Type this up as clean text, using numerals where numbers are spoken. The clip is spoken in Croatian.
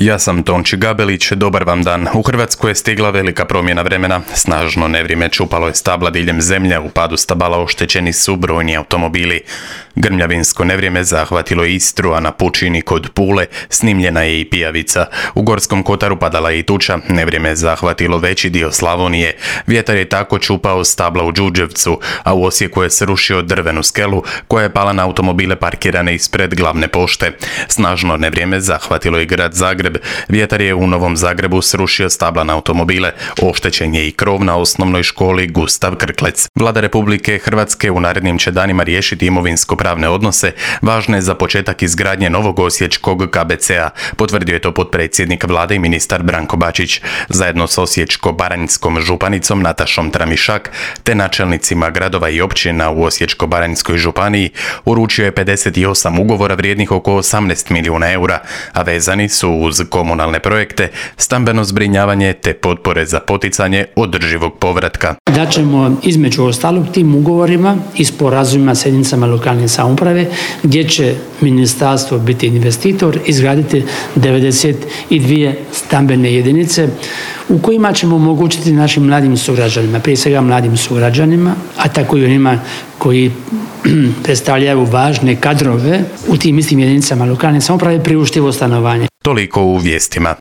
Ja sam Tonči Gabelić, dobar vam dan. U Hrvatsku je stigla velika promjena vremena. Snažno nevrijeme čupalo je stabla diljem zemlje, u padu stabala oštećeni su brojni automobili. Grmljavinsko nevrijeme zahvatilo je Istru, a na pučini kod Pule snimljena je i pijavica. U Gorskom kotaru padala je i tuča, nevrijeme je zahvatilo veći dio Slavonije. Vjetar je tako čupao stabla u Đurđevcu, a u Osijeku je srušio drvenu skelu koja je pala na automobile parkirane ispred glavne pošte. Snažno nevrijeme zahvatilo je grad Zagreb. Vjetar je u Novom Zagrebu srušio stabla na automobile, oštećen je i krov na osnovnoj školi Gustav Krklec. Vlada Republike Hrvatske u narednim će danima riješiti imovinsko-pravne odnose važne za početak izgradnje novog osječkog KBC-a, potvrdio je to potpredsjednik Vlade i ministar Branko Bačić. Zajedno s osječko-baranjskom županicom Natašom Tramišak te načelnicima gradova i općina u Osječko-baranjskoj županiji uručio je 58 ugovora vrijednih oko 18 milijuna eura, a vezani su uz komunalne projekte, stambeno zbrinjavanje te potpore za poticanje održivog povratka. Da ćemo između ostalog tim ugovorima i sporazumima s jedinicama lokalne samouprave, gdje će ministarstvo biti investitor, izgraditi 92 stambene jedinice u kojima ćemo omogućiti našim mladim sugrađanima, prije svega mladim sugrađanima, a tako i onima koji predstavljaju važne kadrove u tim istim jedinicama lokalne samouprave, priuštivo stanovanje. Toliko u vijestima.